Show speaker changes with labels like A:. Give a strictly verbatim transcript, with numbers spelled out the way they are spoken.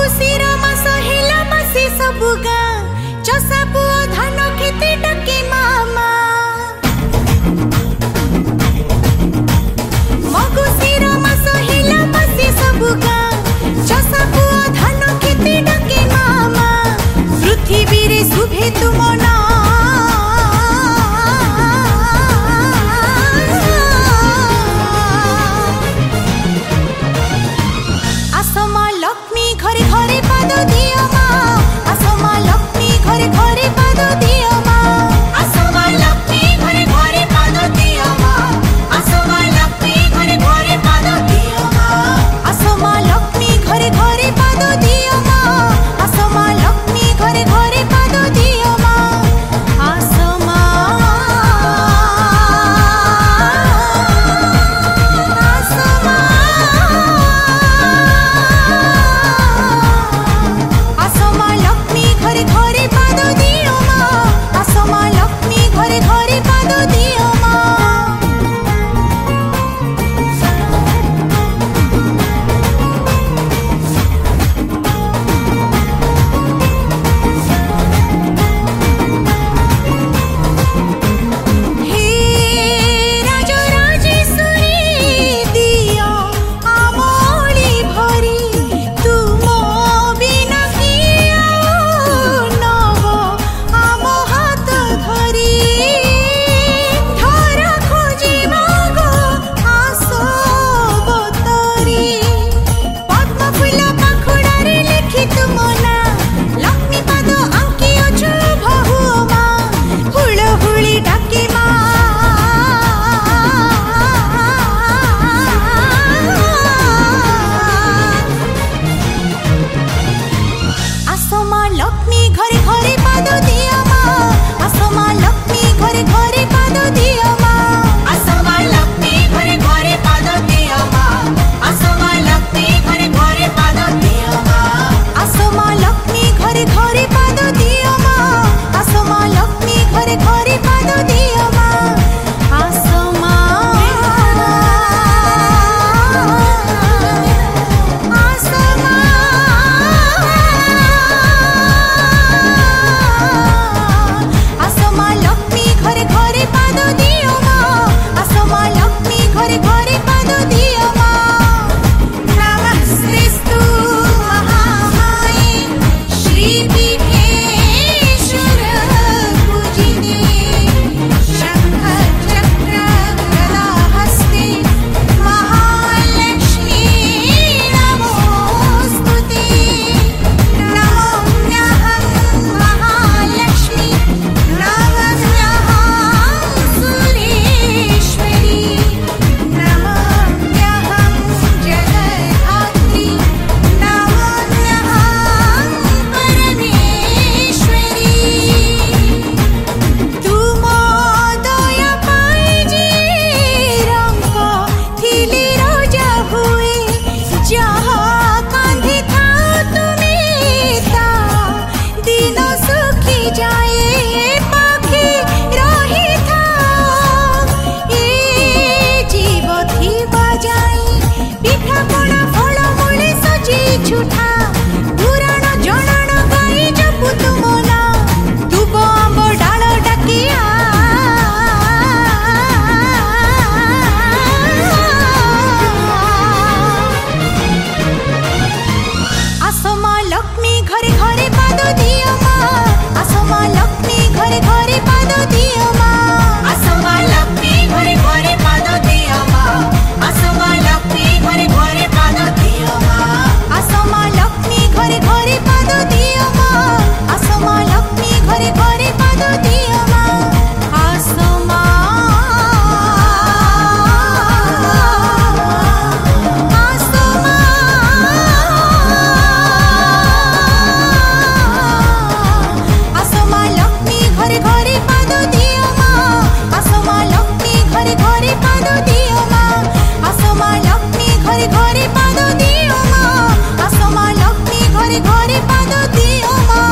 A: मगुशीर मास हेला मासी सबु गाँ चषा पुओ धान खेते डके मामा। मगुशीर मास हेला मासी सबु गाँ चषा पुओ धान खेते डके मामा। पृथ्वी रे शुभे तुम ना आसमा लक्ष्मी घरे घरे पाद दियो मा। आसमा लक्ष्मी घरे घरे पाद दियो मा। आसमा लक्ष्मी घरे घरे पाद दियो मा। आसमा लक्ष्मी घरे घरे पाद दियो मा। आसमा लक्ष्मी घरे घरे पाद दियो मा। आसमा लक्ष्मी घरे घरे पाद दियो मा। आसमा आसमा आसमा लक्ष्मी घरे घरे पाद दियो मा। आसमा लक्ष्मी घरे घरे पाद दियो मा। हे राजराजेश्वरी दियो आमोली भरी तुम बिना किया नव आम हाथ धरी। धरा खोजिबा गो आसबतरी पद्म फूल पाखुड़ारे लिखि तुम ना। लक्ष्मी पाद आंकी अछु बहु मा। हुलहुली डाके मा। आसमा लक्ष्मी घरे घरे पाद दियो मा। आसमा लक्ष्मी घरे घरे पाद दियो मा। आसमा लक्ष्मी घरे घरे पाद दियो मा। आसमा लक्ष्मी घरे घरे पाद दियो मा। आसमा लक्ष्मी घरे घरे पाद दियो मा। आसमा लक्ष्मी घरे घरे पाद दियो मा। आसमा आसमा आसमा लक्ष्मी घरे घरे पाद दियो मा। आसमा लक्ष्मी घरे घरे पाद दियो मा। नमस्तेस्तु महामाये श्रीपीठे पूजिते शंख चक्र गदा हस्ते महालक्ष्मी नमोस्तुते। नमोऽहं महालक्ष्मी नमोऽहं सुरेश्वरी नमोऽहं जगद्धात्री नमोऽहं परमेश्वरी। तुम दया पाई जे रंग थिली राजा हुए। जहाँ कांधी था तुमे ता दिन सुखी जाए। पाखी रही था ए जीव थी बजाई। पिठा पଣା फल मूले सजी छुटा। पुराण जनाण गाई जपु तुम ना। दुब आंब डाल डाकिया। आसमा लक्ष्मी घरे घरे पाद दियो मा। आसमा लक्ष्मी घरे घरे पाद दियो मा। आसमा लक्ष्मी घरे घरे पाद दियो मा। आसमा लक्ष्मी घरे घरे पाद दियो मा। आसमा लक्ष्मी घरे घरे पाद दियो मा। आसमा लक्ष्मी घरे घरे पाद दियो मा। आसमा आसमा आसमा लक्ष्मी घरे घरे पाद दियो मा। आसमा लक्ष्मी घरे घरे पाद दियो मा। आसमा लक्ष्मी घरे घरे पाद दियो मा। आसमा लक्ष्मी घरे घरे पाद दियो मा।